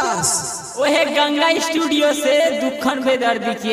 बजावस ओहे गंगा स्टूडियो से दुखन बेदर्दी के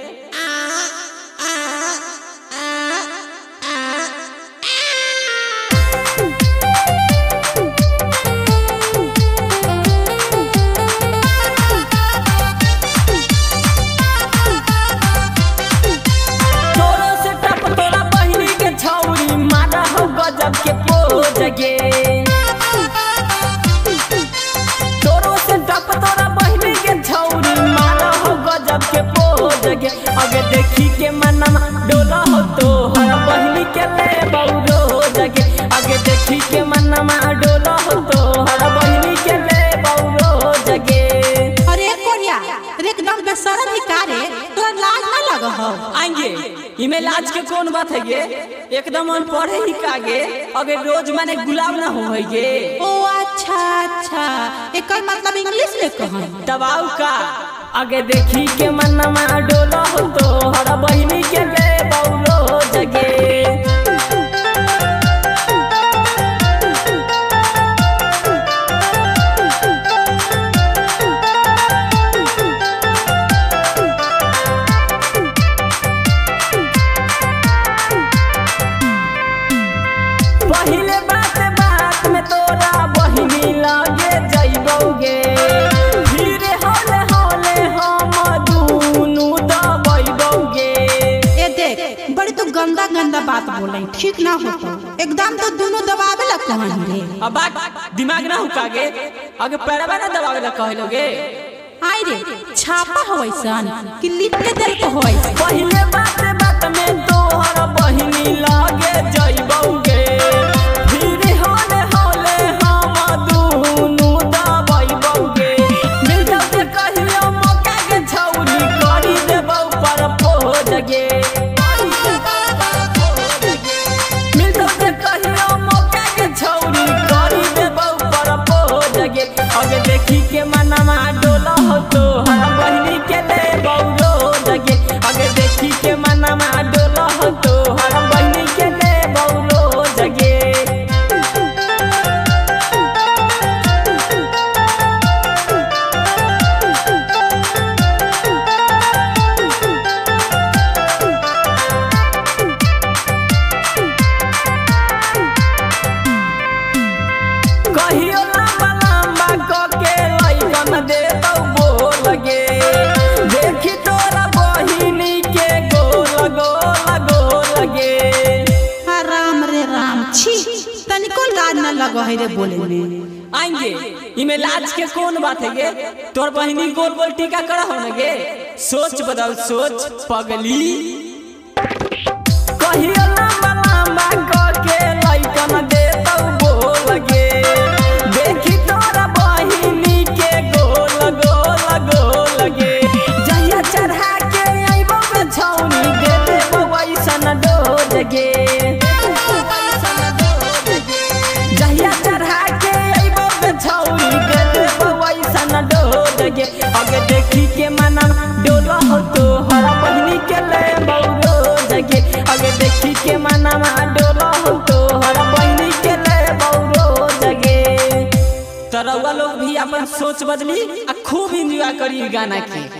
तोरो से टप तोरा बहिनी के छौरी मारा हो गजब के पोज गे अगे देखी के मनमा डोला हो तो हर बहिनी के ले बौरो जगे अगे देखी के मनमा डोला हो तो हर बहिनी के ले बौरो जगे। अरे कोरिया एकदम बेशरम निकारे तोरा लाज ना लग हो आएंगे इमे लाज के कौन बात है गे एकदम मन पढ़े ही कागे अगर रोज माने गुलाब ना हो गे। ओ अच्छा अच्छा एकर मतलब इंग्लिश में कहन दबाव का आगे देखी के मनमा डोला हो तो हर बहिनी के ले बौरो जगे। पहले बात में तोरा बहिनी लगे जइबोगे फिर होले होले हम दुनु दबइबोगे। ए देख बड़ी तू गंदा गंदा बात बोले ठीक ना होता एकदम तो दोनों दबावे ला कहन रे। अब बात दिमाग ना हुकागे आगे पैरवा ना दबावे ला कहलोगे। आई रे छापा होइसन कि लिख के दे को होइस। पहले बात में तोहर बहिनी लगे जइबोगे फिर होले होले हम दुनु दबइबोगे। मिल जाते कहियो मौका के छौरी करी देबौ पर पोज गे। मिल जाते कहियो मौका के छौरी करी देबौ पर पोज गे अगे देखी के मनमा डोला हो तो हर बहिनी के ले बौरो जगे अगे देखी के मनमा डोला हो तो हर बहिनी के ले बौरो जगे। कहियो लंबा लंबा के लइकन दे दौ बोल गे देखी तोरा बहिनी के गोल गे। राम रे राम छी तनिको लाज ना लगो है रे बोले में। आएंगे इमे लाज के कौन बात है गे तोर बहिनी गोल गोल टीका करा हो न गे सोच बदल सोच पगली। कहियो लंबा लंबा के लइकन दे दौ बोल गे देखी तोरा बहिनी के गोल गे। जहिया चढ़ा के आइबो के छौनी दे देबो ऐसन डोज गे। जहिया चढ़ा के आइबो के छौनी दे देबो ऐसन डोज गे अगे देखी के मनम डोला हो तो हर बहिनी के ले बौरो जगे अगे देखी के मनम डोला हो तो हर बहिनी के ले बौरो जगे। तरौआ लोग भी अपन सोच बदली आ खूब एंजॉय करी गाना के।